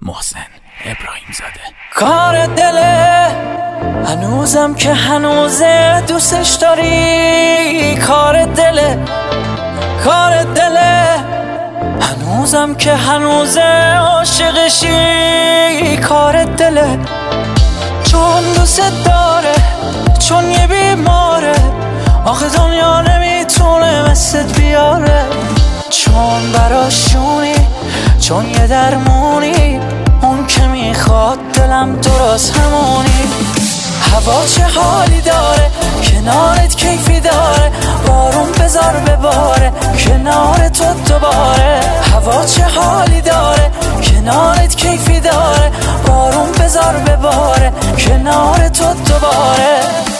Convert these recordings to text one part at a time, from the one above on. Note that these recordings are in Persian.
محسن ابراهیم زاده. کار دله هنوزم که هنوزه دوستش داری، کار دله هنوزم که هنوزه عاشقشی، کار دله چون دوست داره، چون یه بیماره، آخه دنیا نمیتونه مثلت بیاره، چون براشونی، چون یه درمونی، اون که میخواد دلم درست همونی. هوا چه حالی داره، کنارت کیفی داره، بارون بذار بباره کنار تو دوباره. هوا چه حالی داره، کنارت کیفی داره، بارون بذار بباره کنار تو دوباره.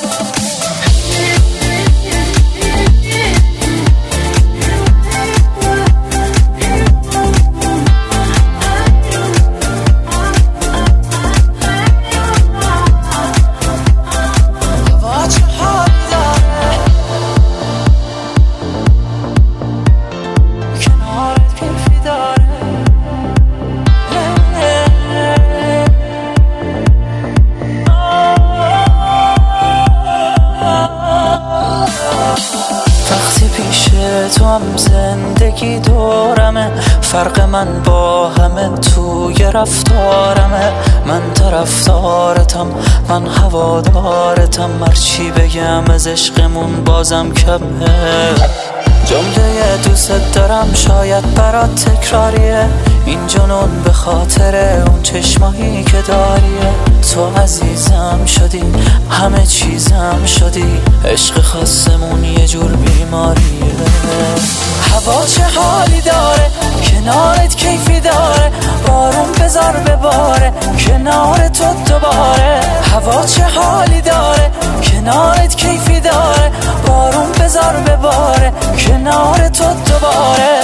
تو هم زندگی دورمه، فرق من با همه توی رفتارمه. من طرفدارتم، من هوادارتم، هرچی بگم از عشقمون بازم کمه. جمله دوست دارم شاید برات تکراریه، این جنون به خاطر اون چشمایی که داریه. تو عزیزم شدی، همه چیزم شدی، عشق خاصمون یه جور بیماریه. هوا چه حالی داره، کنارت کیفی داره، بارون بذار بباره کنار تو دوباره. هوا چه حالی داره، کنارت کیفی داره، بارون بذار بباره کنار تو دوباره.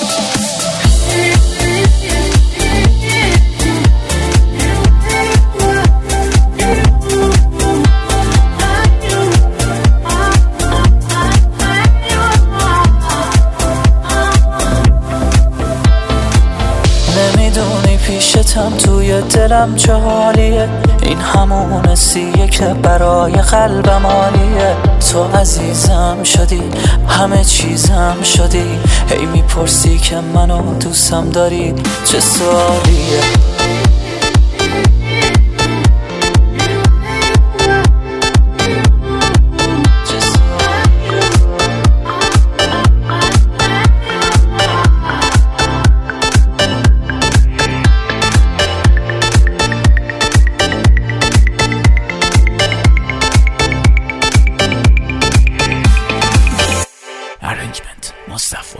نمیدونی پیشتم توی دلم چه حالیه، این همون حسیه که برای قلبم عالیه. تو عزیزم شدی، همه چیزم شدی، هی میپرسی که منو دوستم داری، چه سوالیه. Arrangement Mustafa